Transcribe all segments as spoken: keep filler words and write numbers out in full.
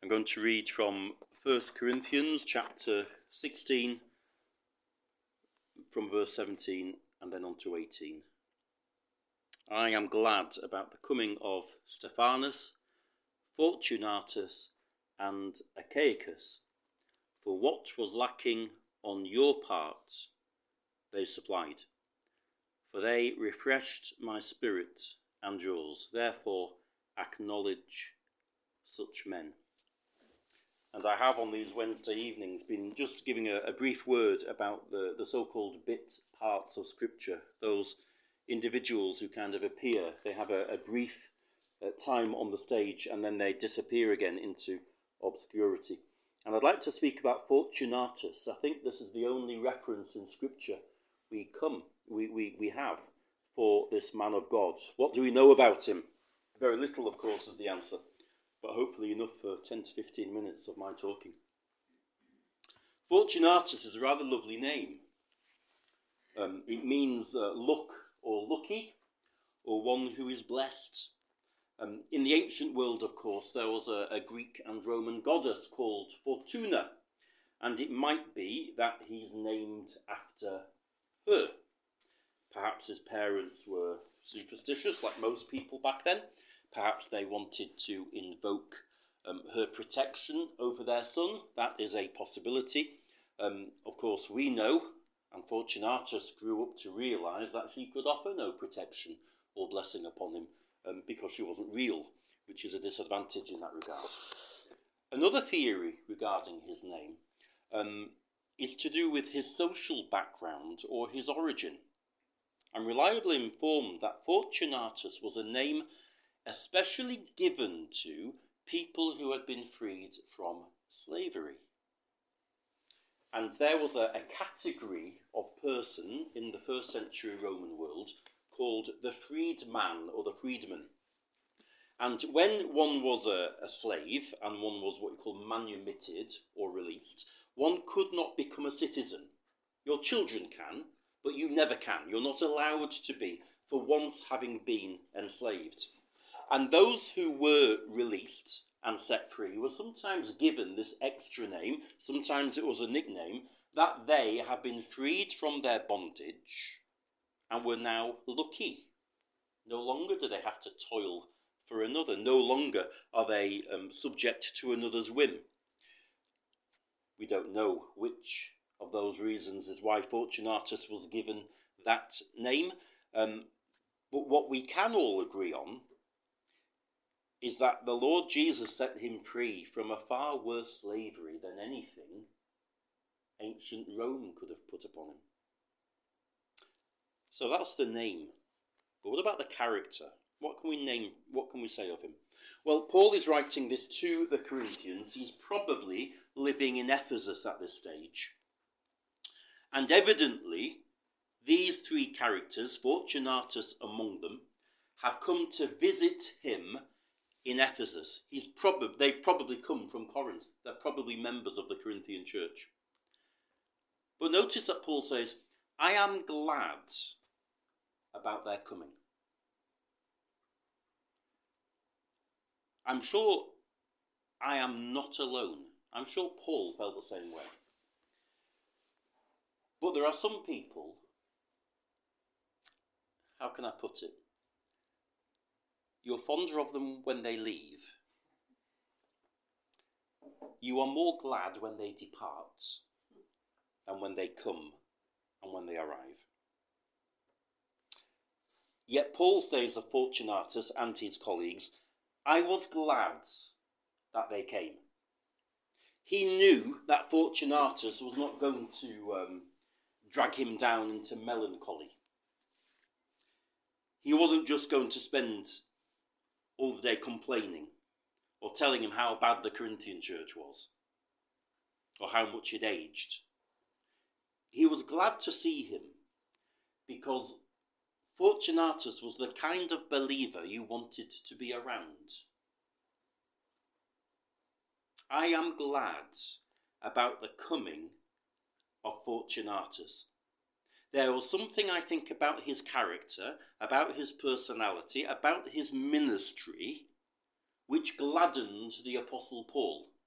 I'm going to read from First Corinthians chapter sixteen, from verse seventeen and then on to eighteen. I am glad about the coming of Stephanas, Fortunatus and Achaicus, for what was lacking on your part they supplied, for they refreshed my spirit and yours. Therefore acknowledge such men. And I have on these Wednesday evenings been just giving a, a brief word about the, the so-called bit parts of Scripture, those individuals who kind of appear. They have a, a brief uh, time on the stage and then they disappear again into obscurity. And I'd like to speak about Fortunatus. I think this is the only reference in Scripture we come, we, we, we have for this man of God. What do we know about him? Very little, of course, is the answer, but hopefully enough for ten to fifteen minutes of my talking. Fortunatus is a rather lovely name. Um, it means uh, luck or lucky, or one who is blessed. Um, in the ancient world, of course, there was a, a Greek and Roman goddess called Fortuna, and it might be that he's named after her. Perhaps his parents were superstitious, like most people back then. Perhaps they wanted to invoke um, her protection over their son. That is a possibility. Um, of course, we know, and Fortunatus grew up to realise that she could offer no protection or blessing upon him um, because she wasn't real, which is a disadvantage in that regard. Another theory regarding his name um, is to do with his social background or his origin. I'm reliably informed that Fortunatus was a name especially given to people who had been freed from slavery. And there was a, a category of person in the first century Roman world called the freedman or the freedman. And when one was a, a slave and one was what you call manumitted or released, one could not become a citizen. Your children can, but you never can. You're not allowed to be for once having been enslaved. And those who were released and set free were sometimes given this extra name, sometimes it was a nickname, that they had been freed from their bondage and were now lucky. No longer do they have to toil for another. No longer are they um, subject to another's whim. We don't know which of those reasons is why Fortunatus was given that name. Um, but what we can all agree on is that the Lord Jesus set him free from a far worse slavery than anything ancient Rome could have put upon him. So that's the name. But what about the character? What can we name? What can we say of him? Well, Paul is writing this to the Corinthians. He's probably living in Ephesus at this stage. And evidently, these three characters, Fortunatus among them, have come to visit him in Ephesus. He's probably they've probably come from Corinth. They're probably members of the Corinthian church. But notice that Paul says, I am glad about their coming. I'm sure I am not alone. I'm sure Paul felt the same way. But there are some people, how can I put it? You're fonder of them when they leave. You are more glad when they depart than when they come and when they arrive. Yet Paul says of Fortunatus and his colleagues, I was glad that they came. He knew that Fortunatus was not going to um, drag him down into melancholy. He wasn't just going to spend all the day complaining or telling him how bad the Corinthian church was or how much it aged. He was glad to see him because Fortunatus was the kind of believer you wanted to be around. I am glad about the coming of Fortunatus. There was something, I think, about his character, about his personality, about his ministry, which gladdened the Apostle Paul.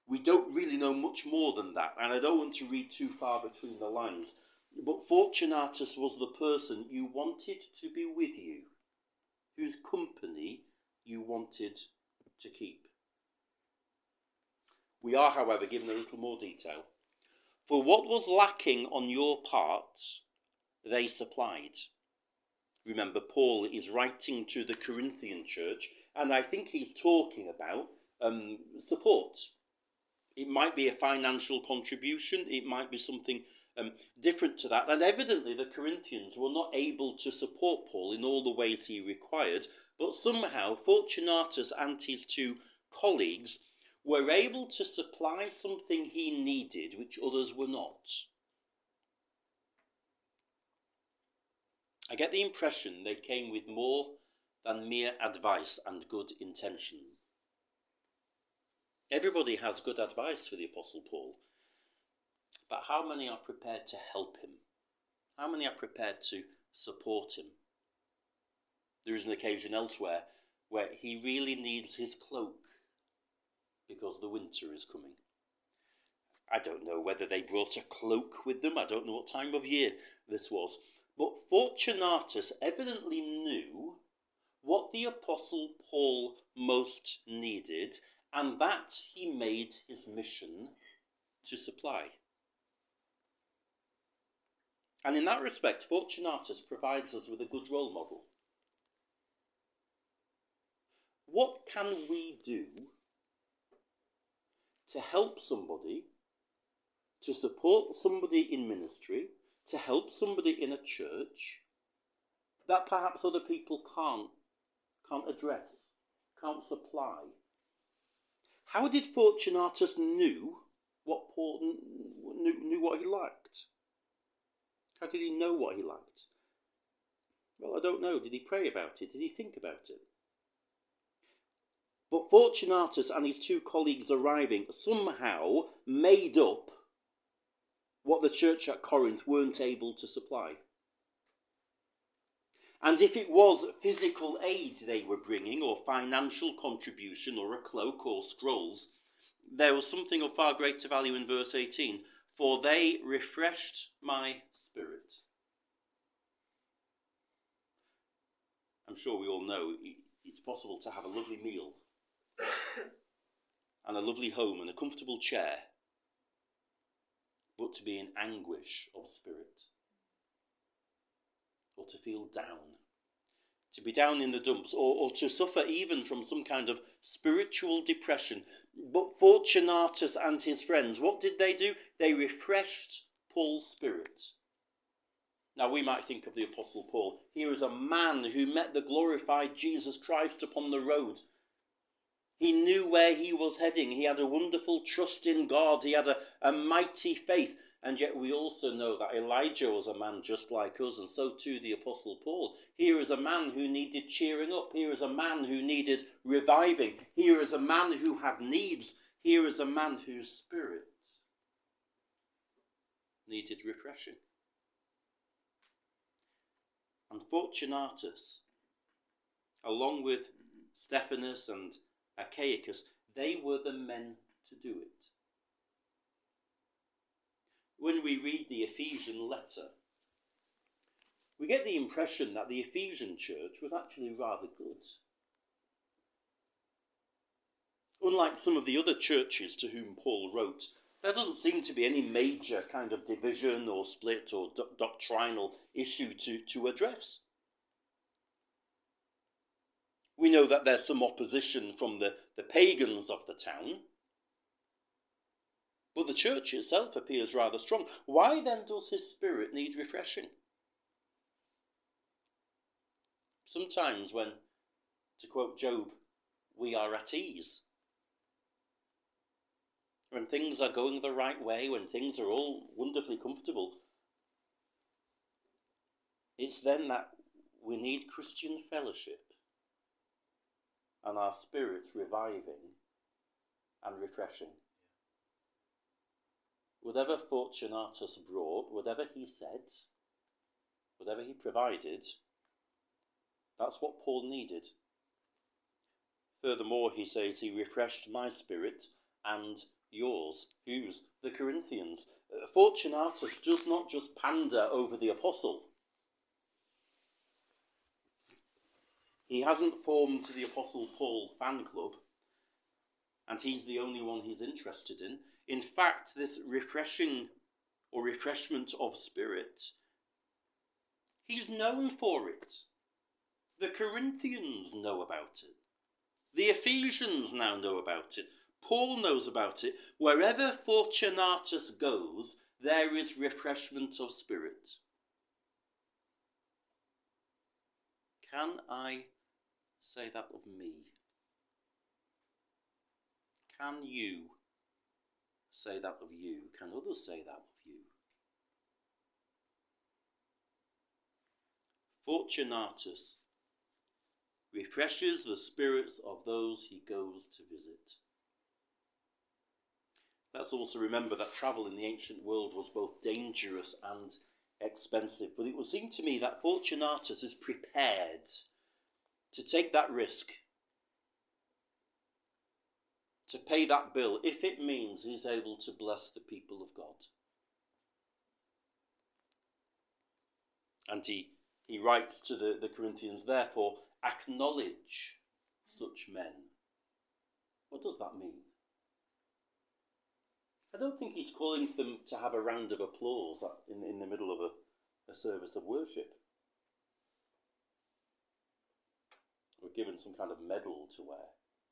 We don't really know much more than that, and I don't want to read too far between the lines. But Fortunatus was the person you wanted to be with you, whose company you wanted to keep. We are, however, given a little more detail. For what was lacking on your part, they supplied. Remember, Paul is writing to the Corinthian church, and I think he's talking about um, support. It might be a financial contribution, it might be something um, different to that. And evidently the Corinthians were not able to support Paul in all the ways he required, but somehow Fortunatus and his two colleagues were able to supply something he needed which others were not. I get the impression they came with more than mere advice and good intentions. Everybody has good advice for the Apostle Paul, but how many are prepared to help him? How many are prepared to support him? There is an occasion elsewhere where he really needs his cloak because the winter is coming. I don't know whether they brought a cloak with them. I don't know what time of year this was. But Fortunatus evidently knew what the Apostle Paul most needed, and that he made his mission to supply. And in that respect, Fortunatus provides us with a good role model. What can we do to help somebody, to support somebody in ministry, to help somebody in a church that perhaps other people can't, can't address, can't supply? How did Fortunatus knew what Paul knew, knew what he liked? How did he know what he liked? Well, I don't know. Did he pray about it? Did he think about it? But Fortunatus and his two colleagues arriving somehow made up what the church at Corinth weren't able to supply. And if it was physical aid they were bringing, or financial contribution, or a cloak, or scrolls, there was something of far greater value in verse eighteen. For they refreshed my spirit. I'm sure we all know it's possible to have a lovely meal and a lovely home and a comfortable chair, but to be in anguish of spirit, or to feel down, to be down in the dumps, or, or to suffer even from some kind of spiritual depression. But Fortunatus and his friends, what did they do? They refreshed Paul's spirit. Now we might think of the Apostle Paul. Here is a man who met the glorified Jesus Christ upon the road. He knew where he was heading. He had a wonderful trust in God. He had a, a mighty faith. And yet we also know that Elijah was a man just like us, and so too the Apostle Paul. Here is a man who needed cheering up. Here is a man who needed reviving. Here is a man who had needs. Here is a man whose spirit needed refreshing. And Fortunatus, along with Stephanus and Achaicus, they were the men to do it. When we read the Ephesian letter, we get the impression that the Ephesian church was actually rather good. Unlike some of the other churches to whom Paul wrote, there doesn't seem to be any major kind of division or split or do- doctrinal issue to, to address. We know that there's some opposition from the, the pagans of the town, but the church itself appears rather strong. Why then does his spirit need refreshing? Sometimes when, to quote Job, we are at ease, when things are going the right way, when things are all wonderfully comfortable, it's then that we need Christian fellowship and our spirits reviving and refreshing. Whatever Fortunatus brought, whatever he said, whatever he provided, that's what Paul needed. Furthermore, he says, he refreshed my spirit and yours. Whose? The Corinthians. Uh, Fortunatus does not just pander over the apostle. He hasn't formed the Apostle Paul fan club, and he's the only one he's interested in. In fact, this refreshing or refreshment of spirit, he's known for it. The Corinthians know about it. The Ephesians now know about it. Paul knows about it. Wherever Fortunatus goes, there is refreshment of spirit. Can I say that of me? Can you say that of you? Can others say that of you? Fortunatus refreshes the spirits of those he goes to visit. Let's also remember that travel in the ancient world was both dangerous and expensive, but it would seem to me that Fortunatus is prepared to take that risk, to pay that bill, if it means he's able to bless the people of God. And he, he writes to the, the Corinthians, therefore, acknowledge such men. What does that mean? I don't think he's calling them to have a round of applause in, in the middle of a, a service of worship, or given some kind of medal to wear.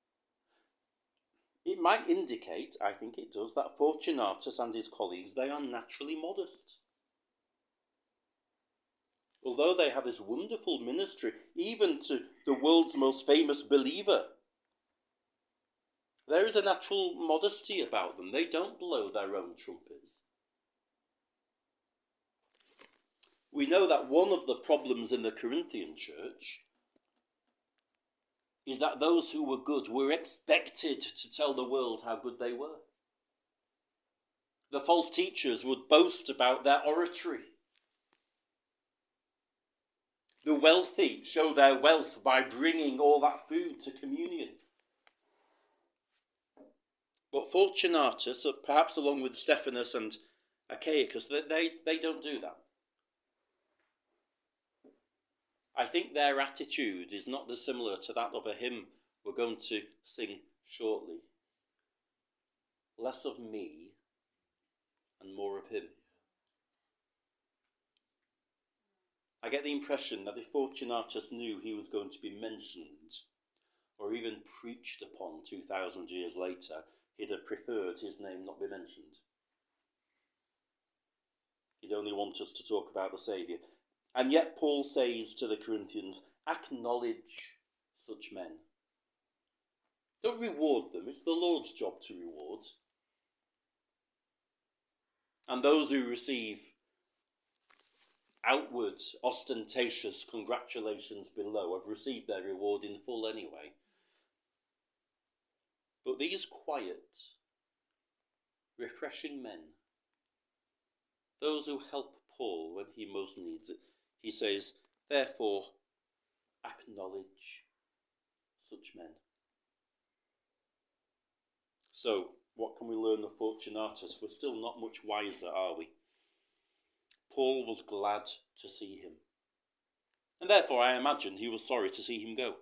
It might indicate, I think it does, that Fortunatus and his colleagues, they are naturally modest. Although they have this wonderful ministry, even to the world's most famous believer, there is a natural modesty about them. They don't blow their own trumpets. We know that one of the problems in the Corinthian church is that those who were good were expected to tell the world how good they were. The false teachers would boast about their oratory. The wealthy show their wealth by bringing all that food to communion. But Fortunatus, perhaps along with Stephanus and Achaicus, they, they, they don't do that. I think their attitude is not dissimilar to that of a hymn we're going to sing shortly. Less of me and more of him. I get the impression that if Fortunatus knew he was going to be mentioned or even preached upon two thousand years later, he'd have preferred his name not be mentioned. He'd only want us to talk about the Saviour. And yet Paul says to the Corinthians, acknowledge such men. Don't reward them. It's the Lord's job to reward. And those who receive outward, ostentatious congratulations below have received their reward in full anyway. But these quiet, refreshing men, those who help Paul when he most needs it, he says, therefore, acknowledge such men. So, what can we learn of Fortunatus? We're still not much wiser, are we? Paul was glad to see him. And therefore, I imagine he was sorry to see him go.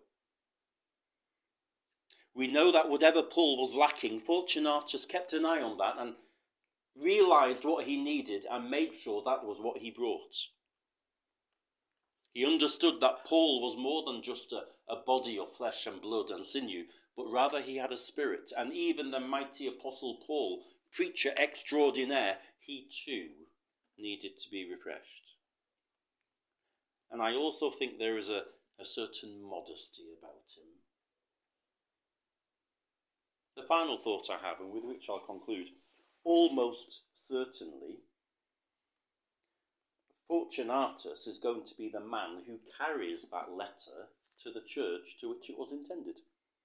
We know that whatever Paul was lacking, Fortunatus kept an eye on that and realised what he needed and made sure that was what he brought. He understood that Paul was more than just a, a body of flesh and blood and sinew, but rather he had a spirit. And even the mighty apostle Paul, preacher extraordinaire, he too needed to be refreshed. And I also think there is a, a certain modesty about him. The final thought I have, and with which I'll conclude, almost certainly, Fortunatus is going to be the man who carries that letter to the church to which it was intended.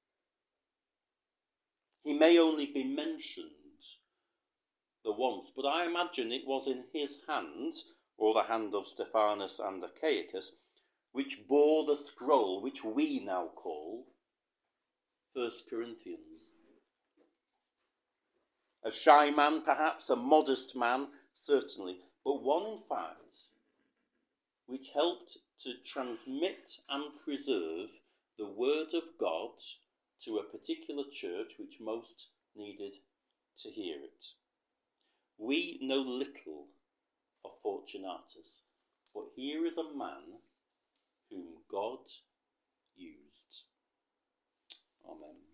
He may only be mentioned the once, but I imagine it was in his hand, or the hand of Stephanus and Achaicus, which bore the scroll which we now call First Corinthians. A shy man, perhaps, a modest man, certainly, but one, in fact, which helped to transmit and preserve the word of God to a particular church which most needed to hear it. We know little of Fortunatus, but here is a man whom God used. Amen.